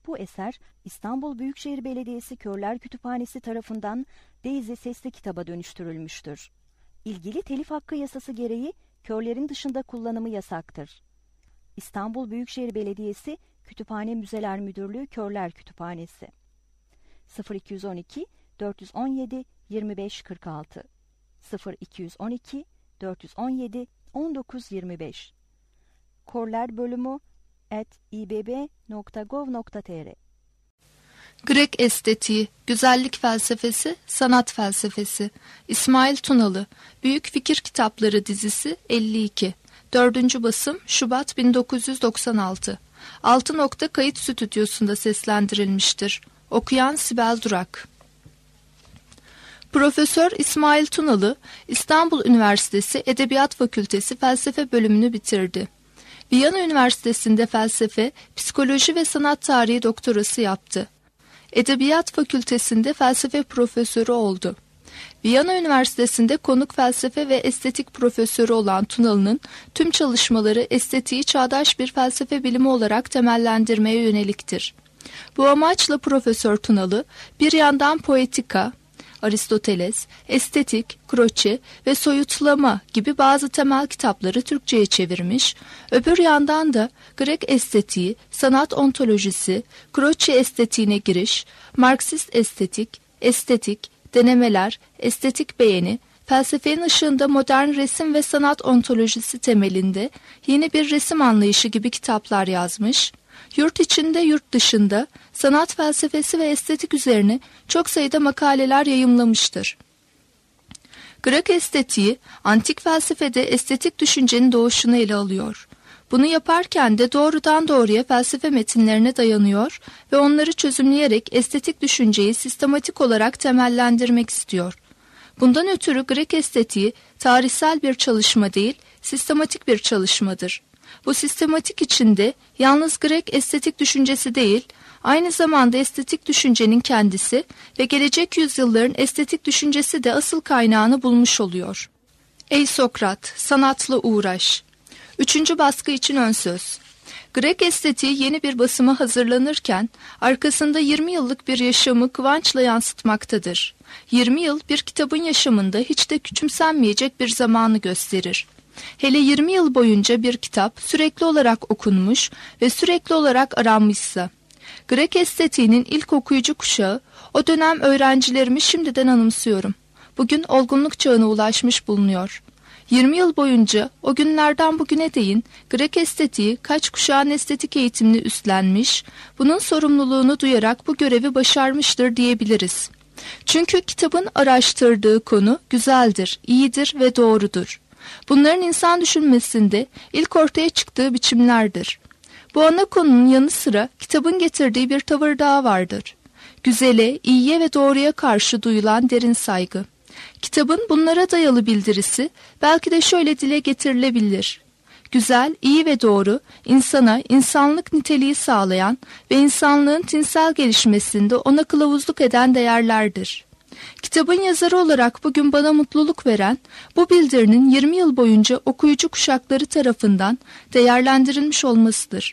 Bu eser İstanbul Büyükşehir Belediyesi Körler Kütüphanesi tarafından Daisy sesli kitaba dönüştürülmüştür. İlgili telif hakkı yasası gereği körlerin dışında kullanımı yasaktır. İstanbul Büyükşehir Belediyesi Kütüphane Müzeler Müdürlüğü Körler Kütüphanesi 0212 417 2546 0212 417 1925 korlerbölümü@ibb.gov.tr Grek estetiği, güzellik felsefesi, sanat felsefesi. İsmail Tunalı, Büyük Fikir Kitapları dizisi 52. 4. basım Şubat 1996. Altı Nokta Kayıt Stüdyosu'nda seslendirilmiştir. Okuyan Sibel Durak. Profesör İsmail Tunalı, İstanbul Üniversitesi Edebiyat Fakültesi Felsefe bölümünü bitirdi. Viyana Üniversitesi'nde felsefe, psikoloji ve sanat tarihi doktorası yaptı. Edebiyat Fakültesi'nde felsefe profesörü oldu. Viyana Üniversitesi'nde konuk felsefe ve estetik profesörü olan Tunalı'nın tüm çalışmaları estetiği çağdaş bir felsefe bilimi olarak temellendirmeye yöneliktir. Bu amaçla Profesör Tunalı bir yandan poetika, Aristoteles, estetik, Croce ve soyutlama gibi bazı temel kitapları Türkçe'ye çevirmiş, öbür yandan da Grek estetiği, sanat ontolojisi, Croce estetiğine giriş, Marksist estetik, denemeler, estetik beğeni, felsefenin ışığında modern resim ve sanat ontolojisi temelinde yeni bir resim anlayışı gibi kitaplar yazmış, yurt içinde yurt dışında sanat felsefesi ve estetik üzerine çok sayıda makaleler yayımlamıştır. Grek estetiği, antik felsefede estetik düşüncenin doğuşunu ele alıyor. Bunu yaparken de doğrudan doğruya felsefe metinlerine dayanıyor ve onları çözümleyerek estetik düşünceyi sistematik olarak temellendirmek istiyor. Bundan ötürü Grek estetiği tarihsel bir çalışma değil, sistematik bir çalışmadır. Bu sistematik içinde yalnız Grek estetik düşüncesi değil, aynı zamanda estetik düşüncenin kendisi ve gelecek yüzyılların estetik düşüncesi de asıl kaynağını bulmuş oluyor. Ey Sokrat, sanatla uğraş. 3. baskı için ön söz. Grek estetiği yeni bir basıma hazırlanırken arkasında 20 yıllık bir yaşamı kıvançla yansıtmaktadır. 20 yıl bir kitabın yaşamında hiç de küçümsenmeyecek bir zamanı gösterir. Hele 20 yıl boyunca bir kitap sürekli olarak okunmuş ve sürekli olarak aranmışsa. Grek estetiğinin ilk okuyucu kuşağı, o dönem öğrencilerimi şimdiden anımsıyorum. Bugün olgunluk çağına ulaşmış bulunuyor. 20 yıl boyunca o günlerden bugüne değin Grek estetiği kaç kuşağın estetik eğitimini üstlenmiş, bunun sorumluluğunu duyarak bu görevi başarmıştır diyebiliriz. Çünkü kitabın araştırdığı konu güzeldir, iyidir ve doğrudur. Bunların insan düşünmesinde ilk ortaya çıktığı biçimlerdir. Bu ana konunun yanı sıra kitabın getirdiği bir tavır daha vardır. Güzele, iyiye ve doğruya karşı duyulan derin saygı. Kitabın bunlara dayalı bildirisi belki de şöyle dile getirilebilir. Güzel, iyi ve doğru, insana insanlık niteliği sağlayan ve insanlığın tinsel gelişmesinde ona kılavuzluk eden değerlerdir. Kitabın yazarı olarak bugün bana mutluluk veren bu bildirinin 20 yıl boyunca okuyucu kuşakları tarafından değerlendirilmiş olmasıdır.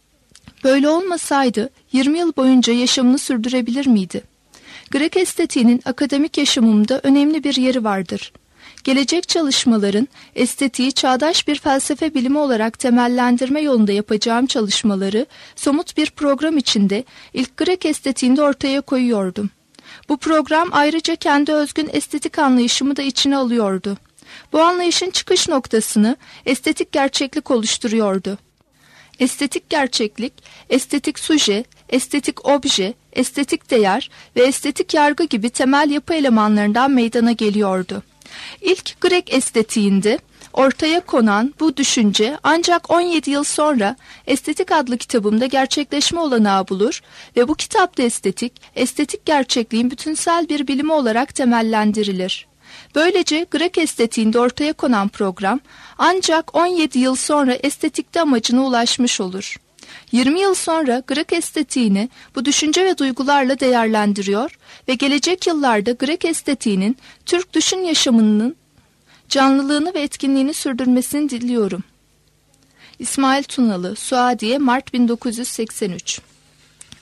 Böyle olmasaydı 20 yıl boyunca yaşamını sürdürebilir miydi? Grek estetiğinin akademik yaşamımda önemli bir yeri vardır. Gelecek çalışmaların estetiği çağdaş bir felsefe bilimi olarak temellendirme yolunda yapacağım çalışmaları somut bir program içinde ilk Grek estetiğinde ortaya koyuyordum. Bu program ayrıca kendi özgün estetik anlayışımı da içine alıyordu. Bu anlayışın çıkış noktasını estetik gerçeklik oluşturuyordu. Estetik gerçeklik, estetik suje, estetik obje, estetik değer ve estetik yargı gibi temel yapı elemanlarından meydana geliyordu. İlk Grek estetiğinde ortaya konan bu düşünce ancak 17 yıl sonra Estetik adlı kitabımda gerçekleşme olanağı bulur ve bu kitapta estetik gerçekliğin bütünsel bir bilimi olarak temellendirilir. Böylece Grek estetiğinde ortaya konan program ancak 17 yıl sonra estetikte amacına ulaşmış olur. 20 yıl sonra Grek estetiğini bu düşünce ve duygularla değerlendiriyor ve gelecek yıllarda Grek estetiğinin Türk düşün yaşamının canlılığını ve etkinliğini sürdürmesini diliyorum. İsmail Tunalı, Suadiye, Mart 1983.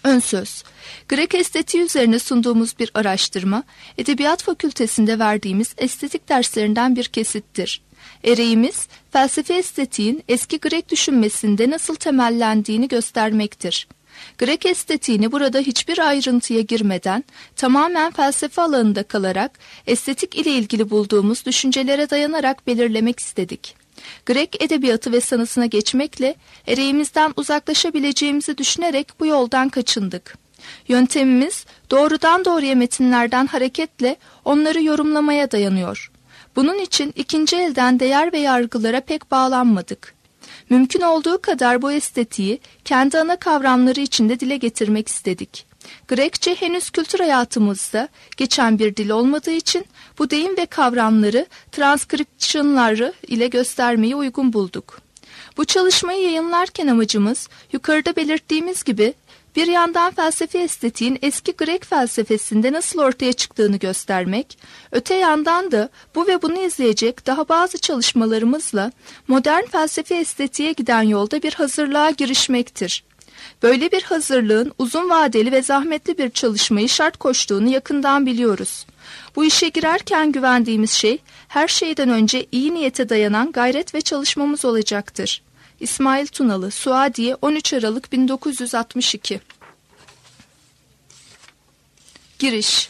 Ön söz. Grek estetiği üzerine sunduğumuz bir araştırma, Edebiyat Fakültesinde verdiğimiz estetik derslerinden bir kesittir. Ereğimiz, felsefe estetiğin eski Grek düşünmesinde nasıl temellendiğini göstermektir. Grek estetiğini burada hiçbir ayrıntıya girmeden, tamamen felsefe alanında kalarak, estetik ile ilgili bulduğumuz düşüncelere dayanarak belirlemek istedik. Grek edebiyatı ve sanatına geçmekle ereğimizden uzaklaşabileceğimizi düşünerek bu yoldan kaçındık. Yöntemimiz doğrudan doğruya metinlerden hareketle onları yorumlamaya dayanıyor. Bunun için ikinci elden değer ve yargılara pek bağlanmadık. Mümkün olduğu kadar bu estetiği kendi ana kavramları içinde dile getirmek istedik. Grekçe henüz kültür hayatımızda geçen bir dil olmadığı için bu deyim ve kavramları transkripsiyonları ile göstermeyi uygun bulduk. Bu çalışmayı yayınlarken amacımız yukarıda belirttiğimiz gibi bir yandan felsefe estetiğin eski Grek felsefesinde nasıl ortaya çıktığını göstermek, öte yandan da bu ve bunu izleyecek daha bazı çalışmalarımızla modern felsefe estetiğe giden yolda bir hazırlığa girişmektir. Böyle bir hazırlığın uzun vadeli ve zahmetli bir çalışmayı şart koştuğunu yakından biliyoruz. Bu işe girerken güvendiğimiz şey, her şeyden önce iyi niyete dayanan gayret ve çalışmamız olacaktır. İsmail Tunalı, Suadiye, 13 Aralık 1962. Giriş.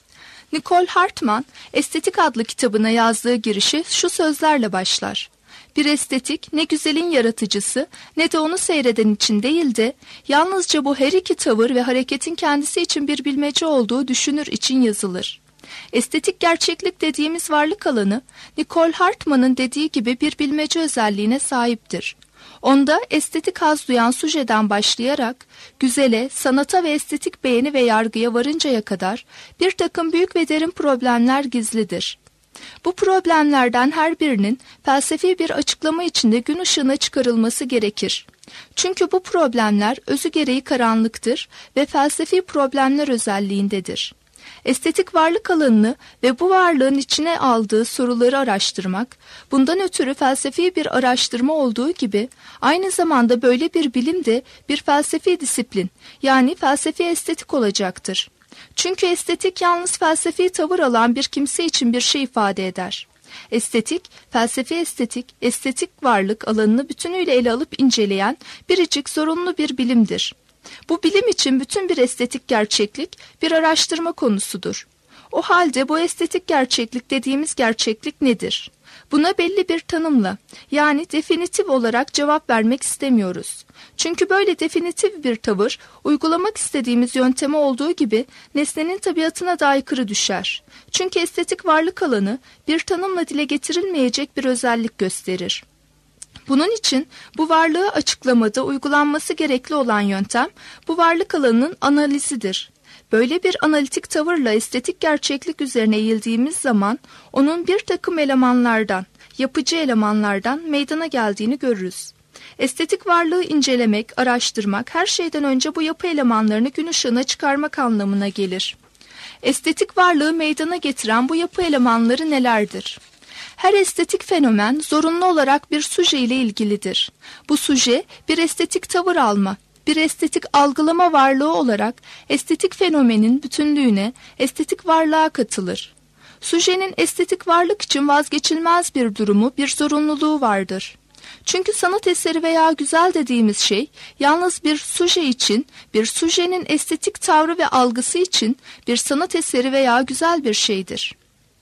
Nicole Hartman, Estetik adlı kitabına yazdığı girişi şu sözlerle başlar. Bir estetik ne güzelin yaratıcısı ne de onu seyreden için değil de yalnızca bu her iki tavır ve hareketin kendisi için bir bilmece olduğu düşünür için yazılır. Estetik gerçeklik dediğimiz varlık alanı, Nicole Hartman'ın dediği gibi bir bilmece özelliğine sahiptir. Onda estetik haz duyan sujeden başlayarak, güzele, sanata ve estetik beğeni ve yargıya varıncaya kadar bir takım büyük ve derin problemler gizlidir. Bu problemlerden her birinin felsefi bir açıklama içinde gün ışığına çıkarılması gerekir. Çünkü bu problemler özü gereği karanlıktır ve felsefi problemler özelliğindedir. Estetik varlık alanını ve bu varlığın içine aldığı soruları araştırmak, bundan ötürü felsefi bir araştırma olduğu gibi, aynı zamanda böyle bir bilim de bir felsefi disiplin, yani felsefi estetik olacaktır. Çünkü estetik yalnız felsefi tavır alan bir kimse için bir şey ifade eder. Estetik, felsefi estetik varlık alanını bütünüyle ele alıp inceleyen biricik zorunlu bir bilimdir. Bu bilim için bütün bir estetik gerçeklik bir araştırma konusudur. O halde bu estetik gerçeklik dediğimiz gerçeklik nedir? Buna belli bir tanımla, yani definitif olarak cevap vermek istemiyoruz. Çünkü böyle definitif bir tavır, uygulamak istediğimiz yönteme olduğu gibi nesnenin tabiatına da aykırı düşer. Çünkü estetik varlık alanı bir tanımla dile getirilmeyecek bir özellik gösterir. Bunun için bu varlığı açıklamada uygulanması gerekli olan yöntem, bu varlık alanının analizidir. Böyle bir analitik tavırla estetik gerçeklik üzerine eğildiğimiz zaman, onun bir takım elemanlardan, yapıcı elemanlardan meydana geldiğini görürüz. Estetik varlığı incelemek, araştırmak, her şeyden önce bu yapı elemanlarını gün ışığına çıkarmak anlamına gelir. Estetik varlığı meydana getiren bu yapı elemanları nelerdir? Her estetik fenomen zorunlu olarak bir suje ile ilgilidir. Bu suje bir estetik tavır alma, bir estetik algılama varlığı olarak estetik fenomenin bütünlüğüne, estetik varlığa katılır. Sujenin estetik varlık için vazgeçilmez bir durumu, bir zorunluluğu vardır. Çünkü sanat eseri veya güzel dediğimiz şey, yalnız bir suje için, bir sujenin estetik tavrı ve algısı için bir sanat eseri veya güzel bir şeydir.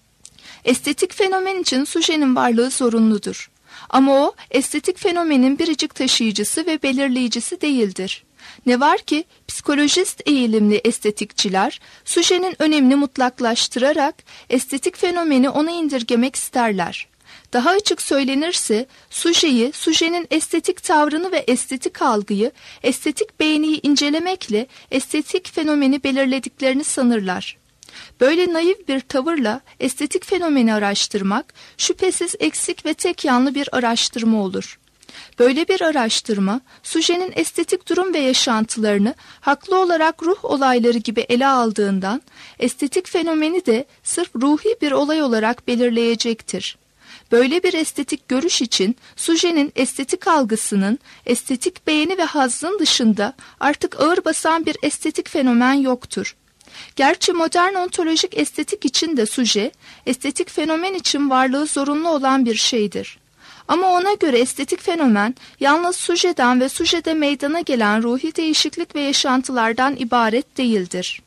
Estetik fenomen için sujenin varlığı zorunludur. Ama o, estetik fenomenin biricik taşıyıcısı ve belirleyicisi değildir. Ne var ki, psikolojist eğilimli estetikçiler, sujenin önemini mutlaklaştırarak, estetik fenomeni ona indirgemek isterler. Daha açık söylenirse, sujeyi, sujenin estetik tavrını ve estetik algıyı, estetik beğeniyi incelemekle estetik fenomeni belirlediklerini sanırlar. Böyle naif bir tavırla estetik fenomeni araştırmak, şüphesiz eksik ve tek yanlı bir araştırma olur. Böyle bir araştırma, sujenin estetik durum ve yaşantılarını haklı olarak ruh olayları gibi ele aldığından, estetik fenomeni de sırf ruhi bir olay olarak belirleyecektir. Böyle bir estetik görüş için sujenin estetik algısının, estetik beğeni ve hazzın dışında artık ağır basan bir estetik fenomen yoktur. Gerçi modern ontolojik estetik için de suje, estetik fenomen için varlığı zorunlu olan bir şeydir. Ama ona göre estetik fenomen yalnız sujeden ve sujede meydana gelen ruhi değişiklik ve yaşantılardan ibaret değildir.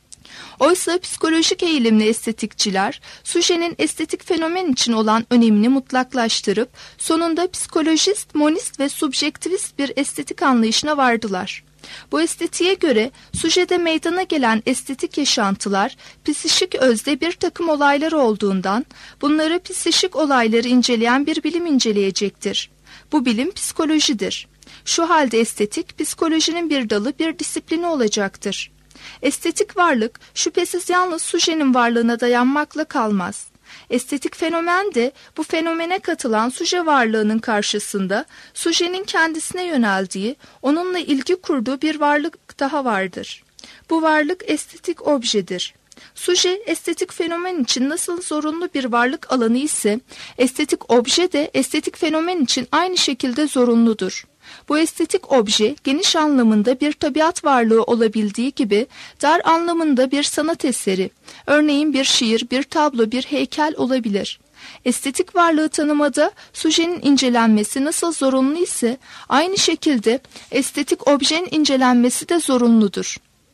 Oysa psikolojik eğilimli estetikçiler, sujenin estetik fenomen için olan önemini mutlaklaştırıp, sonunda psikolojist, monist ve subjektivist bir estetik anlayışına vardılar. Bu estetiğe göre sujede meydana gelen estetik yaşantılar, psişik özde bir takım olaylar olduğundan, bunları psişik olayları inceleyen bir bilim inceleyecektir. Bu bilim psikolojidir. Şu halde estetik, psikolojinin bir dalı, bir disiplini olacaktır. Estetik varlık şüphesiz yalnız sujenin varlığına dayanmakla kalmaz. Estetik fenomen de bu fenomene katılan suje varlığının karşısında sujenin kendisine yöneldiği, onunla ilgi kurduğu bir varlık daha vardır. Bu varlık estetik objedir. Suje estetik fenomen için nasıl zorunlu bir varlık alanı ise estetik obje de estetik fenomen için aynı şekilde zorunludur. Bu estetik obje geniş anlamında bir tabiat varlığı olabildiği gibi dar anlamında bir sanat eseri, örneğin bir şiir, bir tablo, bir heykel olabilir. Estetik varlığı tanımada sujenin incelenmesi nasıl zorunlu ise aynı şekilde estetik objenin incelenmesi de zorunludur.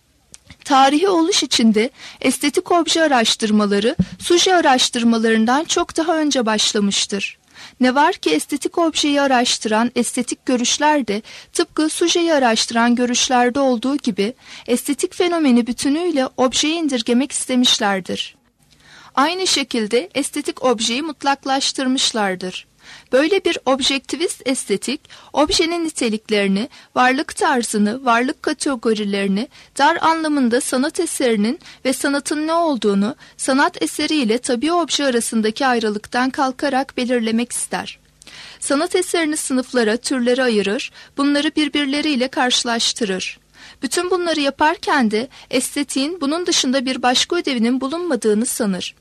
Tarihi oluş içinde estetik obje araştırmaları suje araştırmalarından çok daha önce başlamıştır. Ne var ki estetik objeyi araştıran estetik görüşler de tıpkı sujeyi araştıran görüşlerde olduğu gibi estetik fenomeni bütünüyle objeye indirgemek istemişlerdir. Aynı şekilde estetik objeyi mutlaklaştırmışlardır. Böyle bir objektivist estetik, objenin niteliklerini, varlık tarzını, varlık kategorilerini, dar anlamında sanat eserinin ve sanatın ne olduğunu, sanat eseriyle tabii obje arasındaki ayrılıktan kalkarak belirlemek ister. Sanat eserini sınıflara, türlere ayırır, bunları birbirleriyle karşılaştırır. Bütün bunları yaparken de estetiğin bunun dışında bir başka ödevinin bulunmadığını sanır.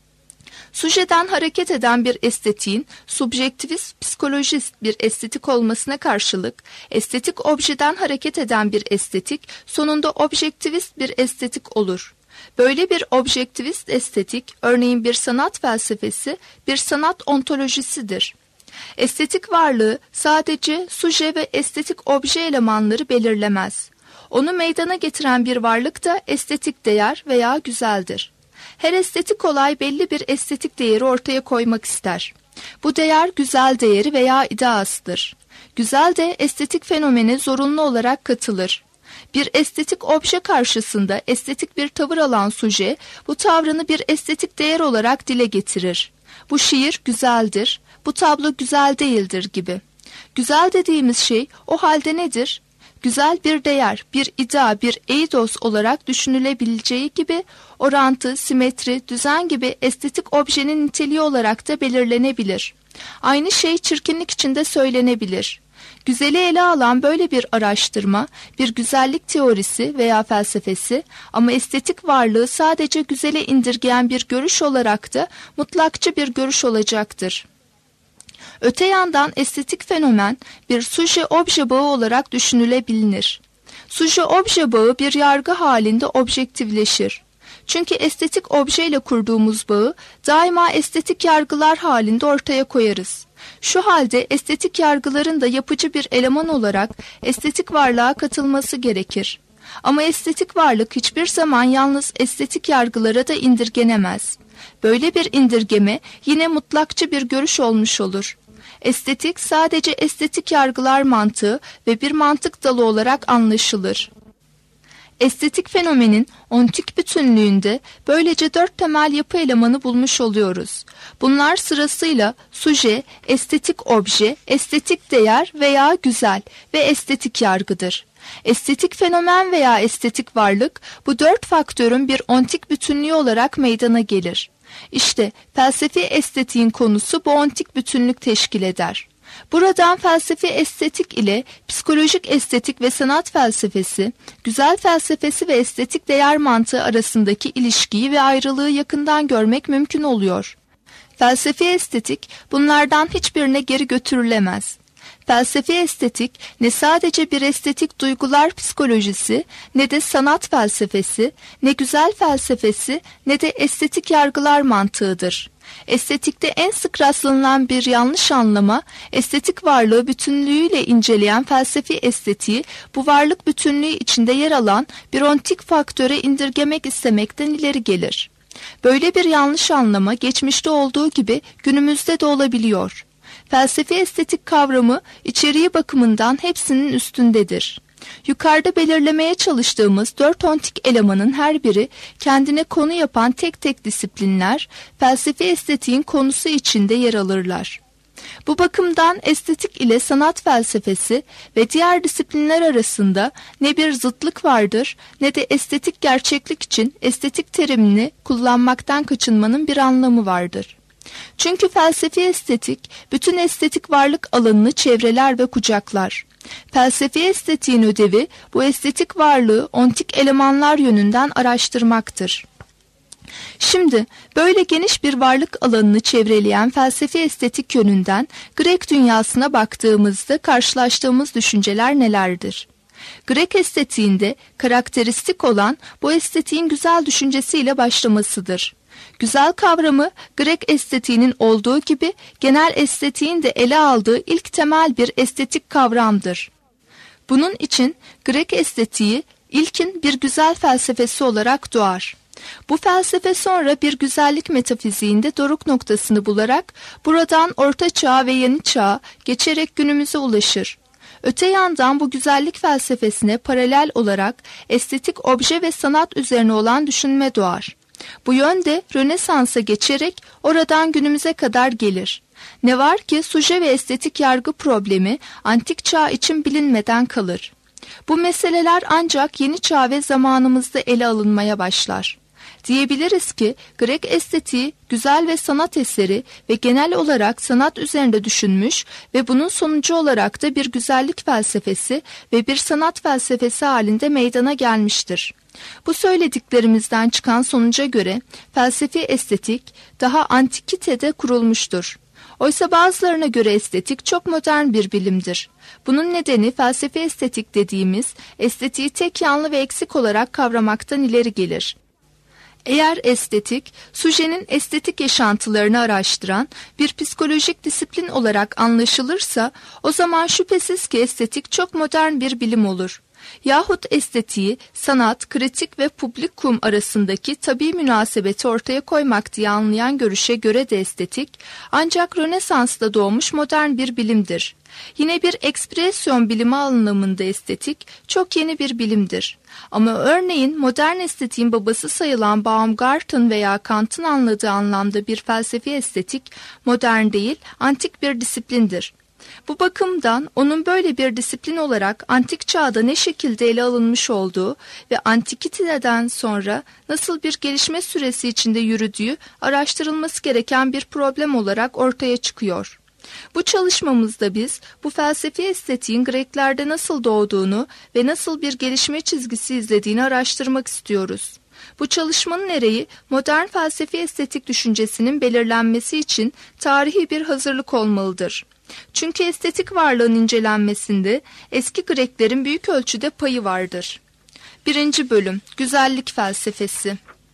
Sujeden hareket eden bir estetiğin subjektivist, psikolojist bir estetik olmasına karşılık, estetik objeden hareket eden bir estetik sonunda objektivist bir estetik olur. Böyle bir objektivist estetik, örneğin bir sanat felsefesi, bir sanat ontolojisidir. Estetik varlığı sadece suje ve estetik obje elemanları belirlemez. Onu meydana getiren bir varlık da estetik değer veya güzeldir. Her estetik olay belli bir estetik değeri ortaya koymak ister. Bu değer güzel değeri veya ideasıdır. Güzel de estetik fenomene zorunlu olarak katılır. Bir estetik obje karşısında estetik bir tavır alan suje, bu tavrını bir estetik değer olarak dile getirir. Bu şiir güzeldir, bu tablo güzel değildir gibi. Güzel dediğimiz şey o halde nedir? Güzel bir değer, bir idea, bir eidos olarak düşünülebileceği gibi orantı, simetri, düzen gibi estetik objenin niteliği olarak da belirlenebilir. Aynı şey çirkinlik için de söylenebilir. Güzeli ele alan böyle bir araştırma, bir güzellik teorisi veya felsefesi ama estetik varlığı sadece güzele indirgeyen bir görüş olarak da mutlakçı bir görüş olacaktır. Öte yandan estetik fenomen bir suje-obje bağı olarak düşünülebilir. Suje-obje bağı bir yargı halinde objektifleşir. Çünkü estetik objeyle kurduğumuz bağı daima estetik yargılar halinde ortaya koyarız. Şu halde estetik yargıların da yapıcı bir eleman olarak estetik varlığa katılması gerekir. Ama estetik varlık hiçbir zaman yalnız estetik yargılara da indirgenemez. Böyle bir indirgeme yine mutlakçı bir görüş olmuş olur. Estetik sadece estetik yargılar mantığı ve bir mantık dalı olarak anlaşılır. Estetik fenomenin ontik bütünlüğünde böylece 4 temel yapı elemanı bulmuş oluyoruz. Bunlar sırasıyla suje, estetik obje, estetik değer veya güzel ve estetik yargıdır. Estetik fenomen veya estetik varlık bu 4 faktörün bir ontik bütünlüğü olarak meydana gelir. İşte felsefi estetiğin konusu bu ontik bütünlük teşkil eder. Buradan felsefi estetik ile psikolojik estetik ve sanat felsefesi, güzel felsefesi ve estetik değer mantığı arasındaki ilişkiyi ve ayrılığı yakından görmek mümkün oluyor. Felsefi estetik bunlardan hiçbirine geri götürülemez. Felsefi estetik ne sadece bir estetik duygular psikolojisi, ne de sanat felsefesi, ne güzel felsefesi, ne de estetik yargılar mantığıdır. Estetikte en sık rastlanılan bir yanlış anlama, estetik varlığı bütünlüğüyle inceleyen felsefi estetiği, bu varlık bütünlüğü içinde yer alan bir ontik faktöre indirgemek istemekten ileri gelir. Böyle bir yanlış anlama geçmişte olduğu gibi günümüzde de olabiliyor. Felsefi estetik kavramı içeriği bakımından hepsinin üstündedir. Yukarıda belirlemeye çalıştığımız 4 ontik elemanın her biri kendine konu yapan tek tek disiplinler, felsefi estetiğin konusu içinde yer alırlar. Bu bakımdan estetik ile sanat felsefesi ve diğer disiplinler arasında ne bir zıtlık vardır ne de estetik gerçeklik için estetik terimini kullanmaktan kaçınmanın bir anlamı vardır. Çünkü felsefi estetik bütün estetik varlık alanını çevreler ve kucaklar. Felsefi estetiğin ödevi bu estetik varlığı ontik elemanlar yönünden araştırmaktır. Şimdi böyle geniş bir varlık alanını çevreleyen felsefi estetik yönünden Grek dünyasına baktığımızda karşılaştığımız düşünceler nelerdir? Grek estetiğinde karakteristik olan bu estetiğin güzel düşüncesiyle başlamasıdır. Güzel kavramı Grek estetiğinin olduğu gibi genel estetiğin de ele aldığı ilk temel bir estetik kavramdır. Bunun için Grek estetiği ilkin bir güzel felsefesi olarak doğar. Bu felsefe sonra bir güzellik metafiziğinde doruk noktasını bularak buradan Orta Çağ ve Yeni Çağ'a geçerek günümüze ulaşır. Öte yandan bu güzellik felsefesine paralel olarak estetik obje ve sanat üzerine olan düşünme doğar. Bu yönde Rönesans'a geçerek oradan günümüze kadar gelir. Ne var ki suje ve estetik yargı problemi antik çağ için bilinmeden kalır. Bu meseleler ancak yeni çağ ve zamanımızda ele alınmaya başlar. Diyebiliriz ki Grek estetiği güzel ve sanat eseri ve genel olarak sanat üzerinde düşünmüş ve bunun sonucu olarak da bir güzellik felsefesi ve bir sanat felsefesi halinde meydana gelmiştir. Bu söylediklerimizden çıkan sonuca göre felsefi estetik daha antikitede kurulmuştur. Oysa bazılarına göre estetik çok modern bir bilimdir. Bunun nedeni felsefi estetik dediğimiz estetiği tek yanlı ve eksik olarak kavramaktan ileri gelir. Eğer estetik, sujenin estetik yaşantılarını araştıran bir psikolojik disiplin olarak anlaşılırsa, o zaman şüphesiz ki estetik çok modern bir bilim olur. Yahut estetiği, sanat, kritik ve publikum arasındaki tabii münasebeti ortaya koymak diye anlayan görüşe göre de estetik, ancak Rönesans'ta doğmuş modern bir bilimdir. Yine bir ekspresyon bilimi anlamında estetik çok yeni bir bilimdir. Ama örneğin modern estetiğin babası sayılan Baumgarten veya Kant'ın anladığı anlamda bir felsefi estetik modern değil, antik bir disiplindir. Bu bakımdan onun böyle bir disiplin olarak antik çağda ne şekilde ele alınmış olduğu ve antikiteden sonra nasıl bir gelişme süresi içinde yürüdüğü araştırılması gereken bir problem olarak ortaya çıkıyor. Bu çalışmamızda biz bu felsefi estetiğin Greklerde nasıl doğduğunu ve nasıl bir gelişme çizgisi izlediğini araştırmak istiyoruz. Bu çalışmanın ereği modern felsefi estetik düşüncesinin belirlenmesi için tarihi bir hazırlık olmalıdır. Çünkü estetik varlığın incelenmesinde eski Greklerin büyük ölçüde payı vardır. 1. Bölüm Güzellik Felsefesi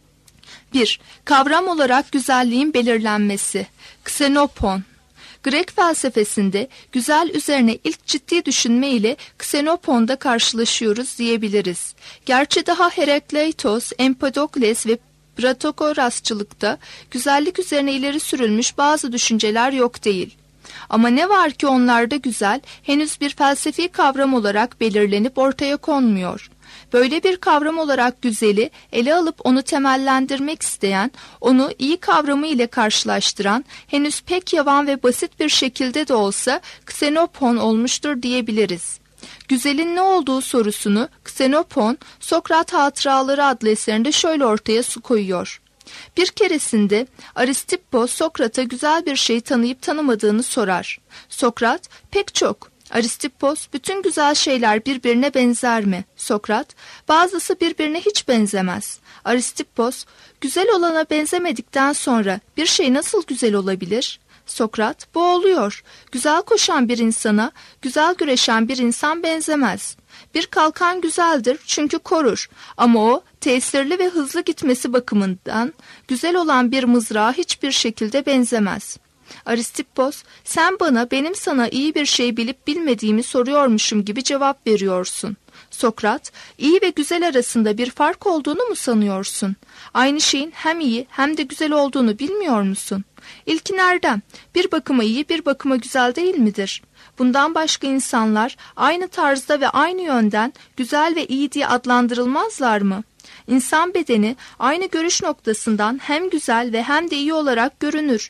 1. Kavram olarak güzelliğin belirlenmesi. Ksenopon. Grek felsefesinde güzel üzerine ilk ciddi düşünme ile Ksenopon'da karşılaşıyoruz diyebiliriz. Gerçi daha Herakleitos, Empedokles ve Protagorasçılıkta güzellik üzerine ileri sürülmüş bazı düşünceler yok değil. Ama ne var ki onlarda güzel henüz bir felsefi kavram olarak belirlenip ortaya konmuyor. Böyle bir kavram olarak güzeli ele alıp onu temellendirmek isteyen, onu iyi kavramı ile karşılaştıran, henüz pek yavan ve basit bir şekilde de olsa Ksenopon olmuştur diyebiliriz. Güzelin ne olduğu sorusunu Ksenopon, Sokrat Hatıraları adlı eserinde şöyle ortaya koyuyor. Bir keresinde Aristippos Sokrat'a güzel bir şey tanıyıp tanımadığını sorar. Sokrat, pek çok. Aristippos, bütün güzel şeyler birbirine benzer mi? Sokrat, bazısı birbirine hiç benzemez. Aristippos, güzel olana benzemedikten sonra bir şey nasıl güzel olabilir? Sokrat, bu oluyor. Güzel koşan bir insana, güzel güreşen bir insan benzemez. Bir kalkan güzeldir çünkü korur ama o tesirli ve hızlı gitmesi bakımından güzel olan bir mızrağa hiçbir şekilde benzemez. Aristippos, sen bana benim sana iyi bir şey bilip bilmediğimi soruyormuşum gibi cevap veriyorsun. Sokrat, iyi ve güzel arasında bir fark olduğunu mu sanıyorsun? Aynı şeyin hem iyi hem de güzel olduğunu bilmiyor musun? İlki nereden? Bir bakıma iyi, bir bakıma güzel değil midir? Bundan başka insanlar aynı tarzda ve aynı yönden güzel ve iyi diye adlandırılmazlar mı? İnsan bedeni aynı görüş noktasından hem güzel ve hem de iyi olarak görünür.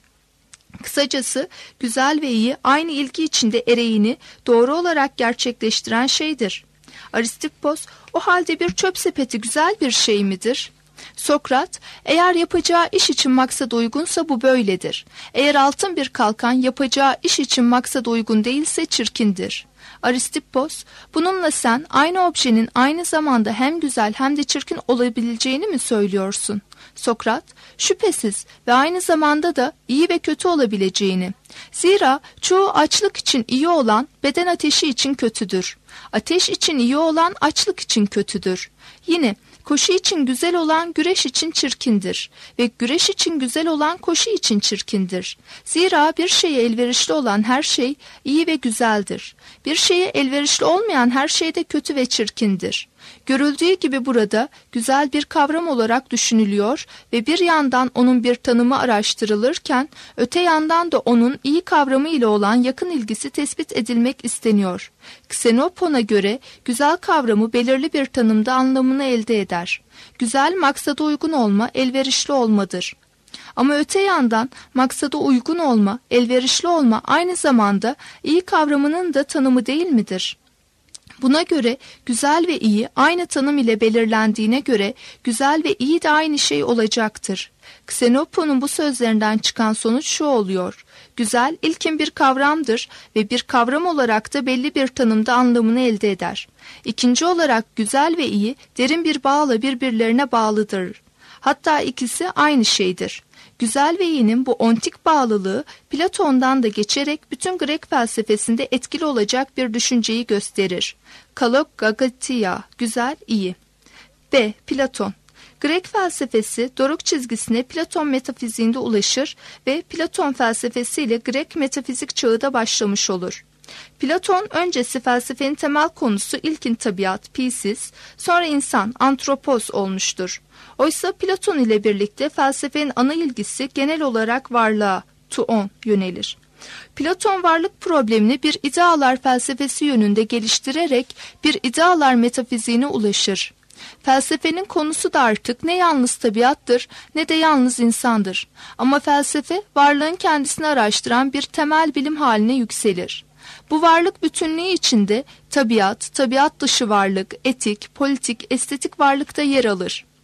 Kısacası güzel ve iyi aynı ilgi içinde ereğini doğru olarak gerçekleştiren şeydir. Aristippos, o halde bir çöp sepeti güzel bir şey midir? Sokrat, eğer yapacağı iş için maksada uygunsa bu böyledir. Eğer altın bir kalkan yapacağı iş için maksada uygun değilse çirkindir. Aristippos, bununla sen aynı objenin aynı zamanda hem güzel hem de çirkin olabileceğini mi söylüyorsun? Sokrat, şüphesiz ve aynı zamanda da iyi ve kötü olabileceğini. Zira çoğu açlık için iyi olan beden ateşi için kötüdür. Ateş için iyi olan açlık için kötüdür. Yine koşu için güzel olan güreş için çirkindir ve güreş için güzel olan koşu için çirkindir. Zira bir şeye elverişli olan her şey iyi ve güzeldir. Bir şeye elverişli olmayan her şey de kötü ve çirkindir. Görüldüğü gibi burada güzel bir kavram olarak düşünülüyor ve bir yandan onun bir tanımı araştırılırken öte yandan da onun iyi kavramı ile olan yakın ilgisi tespit edilmek isteniyor. Xenopon'a göre güzel kavramı belirli bir tanımda anlamını elde eder. Güzel maksada uygun olma, elverişli olmadır. Ama öte yandan maksada uygun olma, elverişli olma aynı zamanda iyi kavramının da tanımı değil midir? Buna göre güzel ve iyi aynı tanım ile belirlendiğine göre güzel ve iyi de aynı şey olacaktır. Xenopon'un bu sözlerinden çıkan sonuç şu oluyor. Güzel ilkin bir kavramdır ve bir kavram olarak da belli bir tanımda anlamını elde eder. İkinci olarak güzel ve iyi derin bir bağla birbirlerine bağlıdır. Hatta ikisi aynı şeydir. Güzel ve iyinin bu ontik bağlılığı Platon'dan da geçerek bütün Grek felsefesinde etkili olacak bir düşünceyi gösterir. Kalokagatia, güzel, iyi. B. Platon. Grek felsefesi doruk çizgisine Platon metafiziğinde ulaşır ve Platon felsefesiyle Grek metafizik çağı da başlamış olur. Platon öncesi felsefenin temel konusu ilkin tabiat, physis, sonra insan, antropos olmuştur. Oysa Platon ile birlikte felsefenin ana ilgisi genel olarak varlığa, tuon yönelir. Platon varlık problemini bir idealar felsefesi yönünde geliştirerek bir idealar metafiziğine ulaşır. Felsefenin konusu da artık ne yalnız tabiattır ne de yalnız insandır. Ama felsefe varlığın kendisini araştıran bir temel bilim haline yükselir. Bu varlık bütünlüğü içinde tabiat, tabiat dışı varlık, etik, politik, estetik varlıkta yer alır.